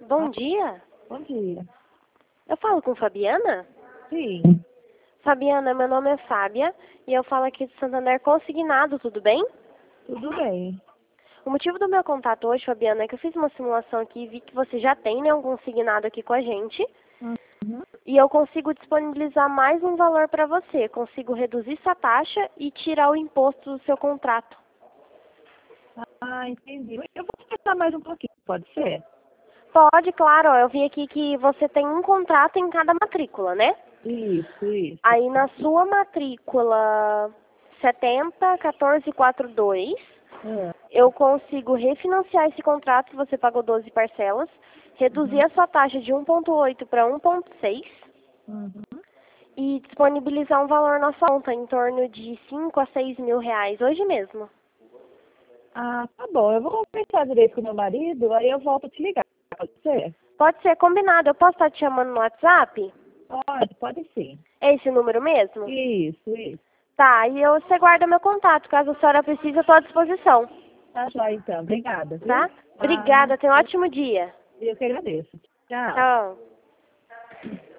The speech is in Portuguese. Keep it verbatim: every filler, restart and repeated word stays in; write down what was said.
Bom dia. Bom dia. Eu falo com Fabiana? Sim. Fabiana, meu nome é Fábia e eu falo aqui do Santander Consignado, tudo bem? Tudo bem. O motivo do meu contato hoje, Fabiana, é que eu fiz uma simulação aqui e vi que você já tem, né, um consignado aqui com a gente. Uhum. E eu consigo disponibilizar mais um valor para você. Consigo reduzir sua taxa e tirar o imposto do seu contrato. Ah, entendi. Eu vou pensar mais um pouquinho, pode ser? Pode, claro. Ó, eu vi aqui que você tem um contrato em cada matrícula, né? Isso, isso. Aí na sua matrícula setenta, quatorze, quarenta e dois, Ah, eu consigo refinanciar esse contrato que você pagou doze parcelas, reduzir uhum. a sua taxa de um vírgula oito para um vírgula seis Uhum. e disponibilizar um valor na sua conta em torno de cinco a seis mil reais hoje mesmo. Ah, tá bom. Eu vou pensar direito com meu marido, aí eu volto a te ligar, pode ser? Pode ser combinado. Eu posso estar te chamando no WhatsApp? Pode, pode sim. É esse número mesmo? Isso, isso. Tá, e eu, você guarda meu contato. Caso a senhora precise, eu estou à disposição. Tá joia, então. Obrigada, viu? Tá? Ah, Obrigada. Tenha um eu, ótimo dia. eu que agradeço. Tchau. Tchau.